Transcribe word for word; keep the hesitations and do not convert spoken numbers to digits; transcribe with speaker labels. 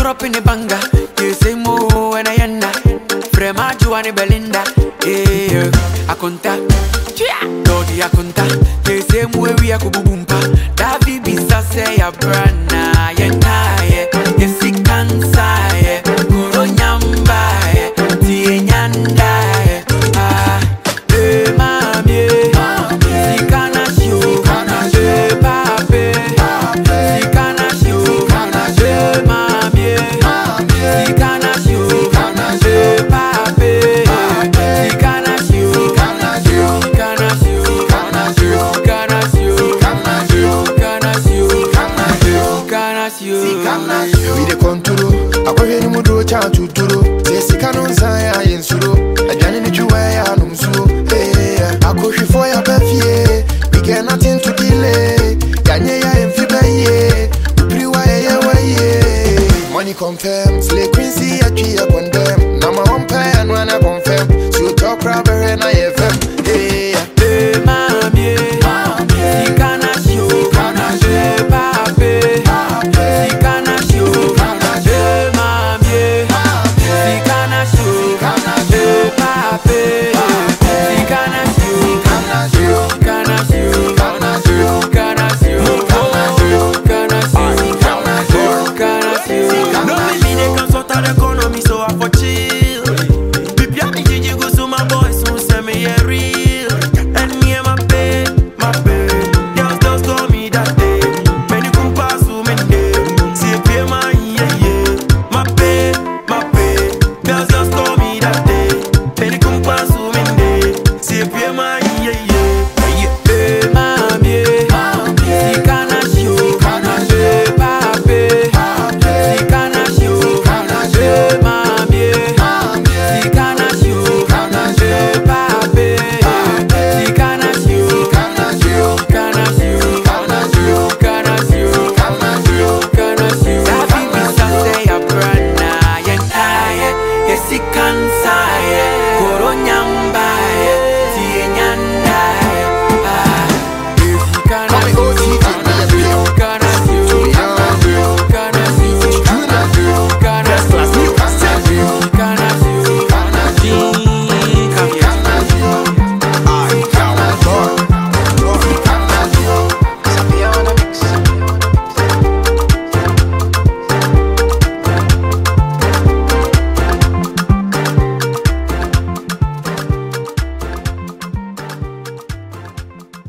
Speaker 1: dropping the banger. You say more and I enda. Frema Joanne Belinda. Eh, Akonta. Lodi Akonta. You say more we are kubumpa. Davi bisa say a brana. Yena ye. Yesi kansa ye. Guru nyamba ye. Tie nyanda ye. Ah, eh mami. Sikana shio. Eh pape. Sikana shio. Eh mami. Sikana shio. Eh pape. Sikana shio. Sikana shio. Sikana shio. Sikana shio. Sikana shio. Sikana shio.
Speaker 2: We the control. I go ahead and move cha tuturo. Say sikano saya yensuro. Ajani ni juwe ya numsuro. Hey, I go for your birthday. We get nothing to delay. Yanye ya emfiba ye. Upriwa ye ye ye. Money confirm. Slay Quincy ya chia condemn. Nama